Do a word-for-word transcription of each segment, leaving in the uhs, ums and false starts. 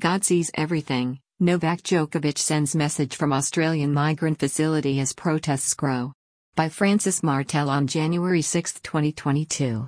God sees everything. Novak Djokovic sends message from Australian migrant facility as protests grow. By Francis Martel on January sixth, twenty twenty-two.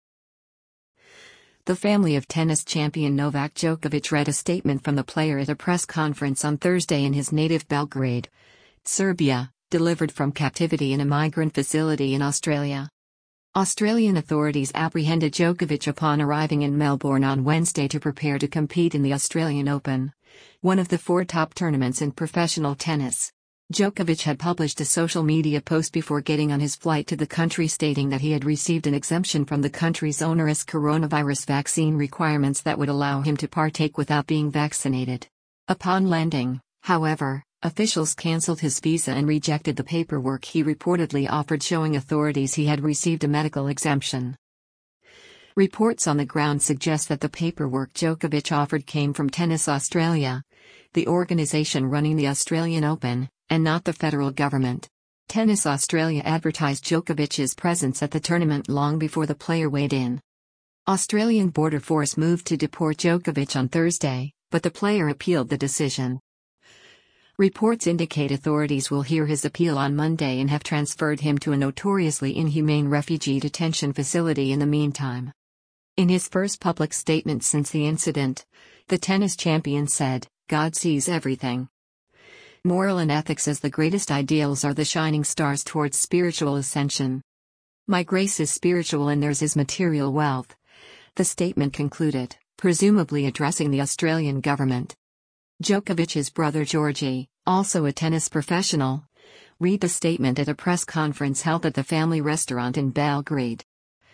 The family of tennis champion Novak Djokovic read a statement from the player at a press conference on Thursday in his native Belgrade, Serbia, delivered from captivity in a migrant facility in Australia. Australian authorities apprehended Djokovic upon arriving in Melbourne on Wednesday to prepare to compete in the Australian Open, one of the four top tournaments in professional tennis. Djokovic had published a social media post before getting on his flight to the country stating that he had received an exemption from the country's onerous coronavirus vaccine requirements that would allow him to partake without being vaccinated. Upon landing, however, officials cancelled his visa and rejected the paperwork he reportedly offered, showing authorities he had received a medical exemption. Reports on the ground suggest that the paperwork Djokovic offered came from Tennis Australia, the organisation running the Australian Open, and not the federal government. Tennis Australia advertised Djokovic's presence at the tournament long before the player weighed in. Australian Border Force moved to deport Djokovic on Thursday, but the player appealed the decision. Reports indicate authorities will hear his appeal on Monday and have transferred him to a notoriously inhumane refugee detention facility in the meantime. In his first public statement since the incident, the tennis champion said, "God sees everything. Moral and ethics as the greatest ideals are the shining stars towards spiritual ascension. My grace is spiritual and theirs is material wealth," the statement concluded, presumably addressing the Australian government. Djokovic's brother Georgi, also a tennis professional, read the statement at a press conference held at the family restaurant in Belgrade.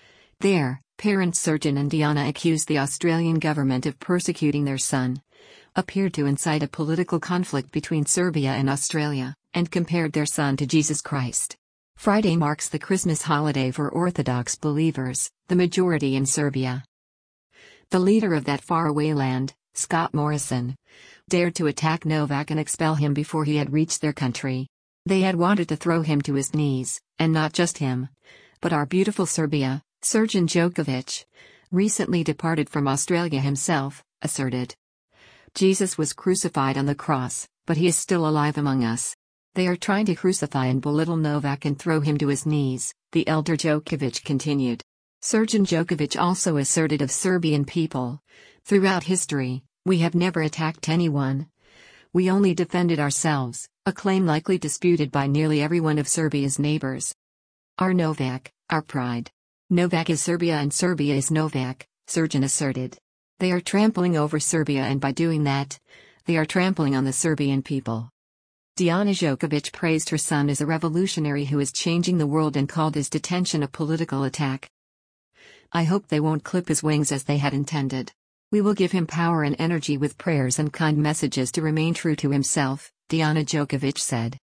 There, parents Srđan and Diana accused the Australian government of persecuting their son, appeared to incite a political conflict between Serbia and Australia, and compared their son to Jesus Christ. Friday marks the Christmas holiday for Orthodox believers, the majority in Serbia. The leader of that faraway land, Scott Morrison, dared to attack Novak and expel him before he had reached their country. They had wanted to throw him to his knees, and not just him, but our beautiful Serbia, Srđan Djokovic, recently departed from Australia himself, asserted. Jesus was crucified on the cross, but he is still alive among us. They are trying to crucify and belittle Novak and throw him to his knees, the elder Djokovic continued. Srđan Djokovic also asserted of Serbian people, "Throughout history, we have never attacked anyone. We only defended ourselves," a claim likely disputed by nearly every one of Serbia's neighbors. "Our Novak, our pride. Novak is Serbia and Serbia is Novak," Srđan asserted. "They are trampling over Serbia and by doing that, they are trampling on the Serbian people." Diana Djokovic praised her son as a revolutionary who is changing the world and called his detention a political attack. "I hope they won't clip his wings as they had intended. We will give him power and energy with prayers and kind messages to remain true to himself," Diana Djokovic said.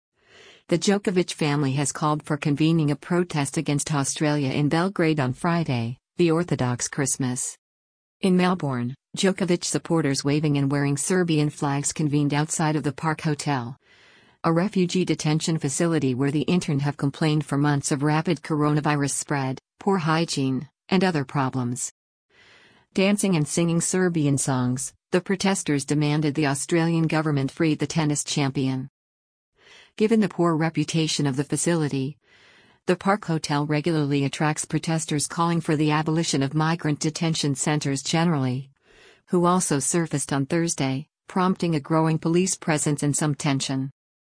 The Djokovic family has called for convening a protest against Australia in Belgrade on Friday, the Orthodox Christmas. In Melbourne, Djokovic supporters waving and wearing Serbian flags convened outside of the Park Hotel, a refugee detention facility where the interned have complained for months of rapid coronavirus spread, poor hygiene, and other problems. Dancing and singing Serbian songs, the protesters demanded the Australian government free the tennis champion. Given the poor reputation of the facility, the Park Hotel regularly attracts protesters calling for the abolition of migrant detention centres generally, who also surfaced on Thursday, prompting a growing police presence and some tension.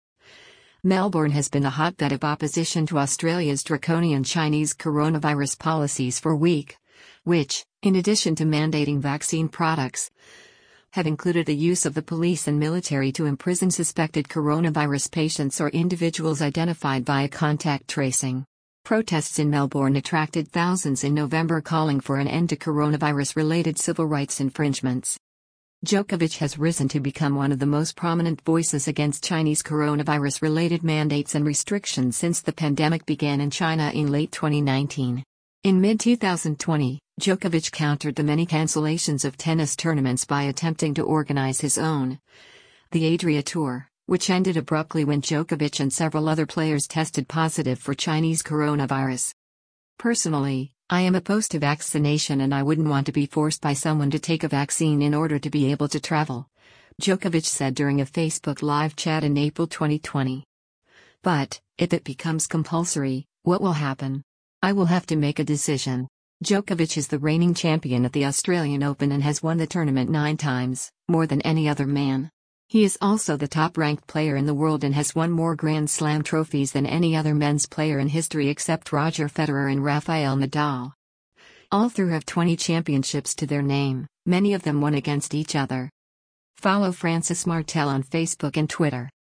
Melbourne has been a hotbed of opposition to Australia's draconian Chinese coronavirus policies for a week, which, in addition to mandating vaccine products, have included the use of the police and military to imprison suspected coronavirus patients or individuals identified via contact tracing. Protests in Melbourne attracted thousands in November calling for an end to coronavirus-related civil rights infringements. Djokovic has risen to become one of the most prominent voices against Chinese coronavirus-related mandates and restrictions since the pandemic began in China in late twenty nineteen. In mid twenty twenty, Djokovic countered the many cancellations of tennis tournaments by attempting to organize his own, the Adria Tour, which ended abruptly when Djokovic and several other players tested positive for Chinese coronavirus. Personally, I am opposed to vaccination and I wouldn't want to be forced by someone to take a vaccine in order to be able to travel, Djokovic said during a Facebook Live chat in April twenty twenty. But, if it becomes compulsory, what will happen? I will have to make a decision. Djokovic is the reigning champion at the Australian Open and has won the tournament nine times, more than any other man. He is also the top-ranked player in the world and has won more Grand Slam trophies than any other men's player in history except Roger Federer and Rafael Nadal. All three have twenty championships to their name, many of them won against each other. Follow Frances Martel on Facebook and Twitter.